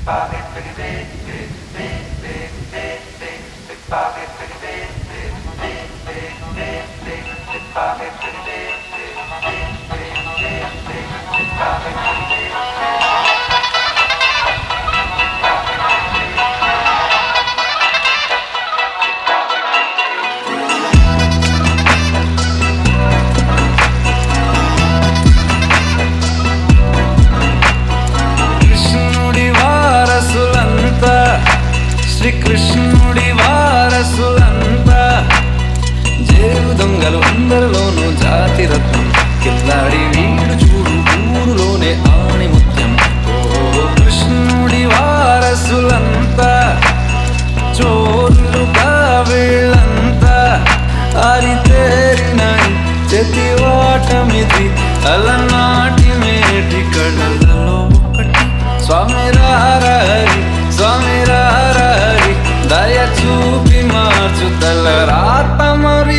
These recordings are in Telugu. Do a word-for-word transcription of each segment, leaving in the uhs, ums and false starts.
శ్రీకృష్ణుడి వారసులంతా జేరు దొంగలు అందరిలోనూ జాతి రత్నం కిల్లాడి వీడు చూడు ఊరులోనే ఆణి ముత్యం. ఓ కృష్ణుడి వారసులంతా చోరులుగా వీళ్ళంతా అరితేరిన చెతివాటమిది అలనాటి మేటి కళ్ళలో ఒకటి స్వామి రారహరి స్వామి రారహరి దయ చూపి మార్చు తల రాత మరి.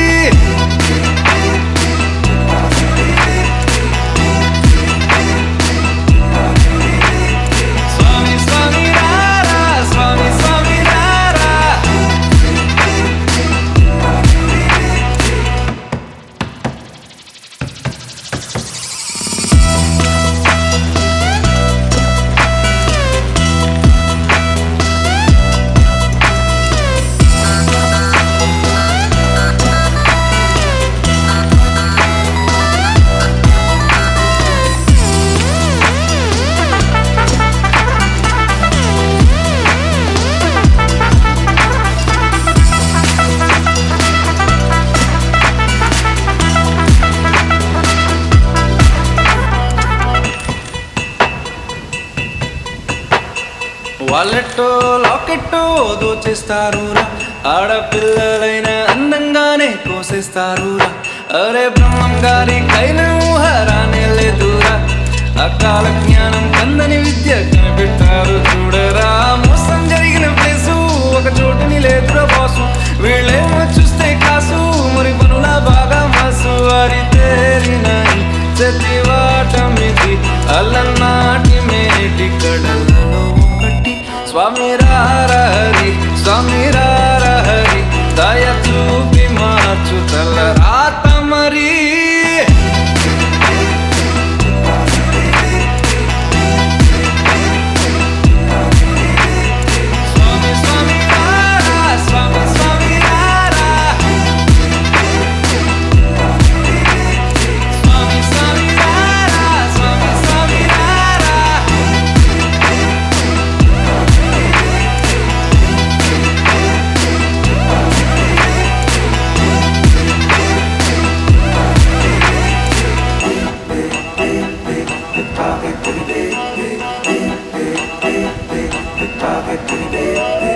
స్వామి స్వామి రారా స్వామి స్వామి రారా వాళ్ళెట్టో లాకెట్టో దోచేస్తారురా ఆడపిల్లలైన అందంగానే కోసేస్తారురా. అరే బ్రహ్మం గారి కైలు హరానే లేదురా అకాల జ్ఞానం కందని విద్య కనిపెట్టారు చూడరా. మోసం జరిగిన ప్లేసు ఒక చోటుని లేదురా బాసు వీళ్ళేమో చూస్తే కాసు మరి పనుల బాగా మాసు. వారి తేరిన చతివాటమిది అలనాటి మేటి కడలలో ఒకటి స్వామి రారహరి స్వామి రారహరి దయ చూపి మార్చు తల రాత మరి. స్వామి స్వామి రారా స్వామి స్వామి రారా స్వామి స్వామి రారా స్వామి స్వామి రారా. Pickpocket, pretty baby, pickpocket, pretty baby.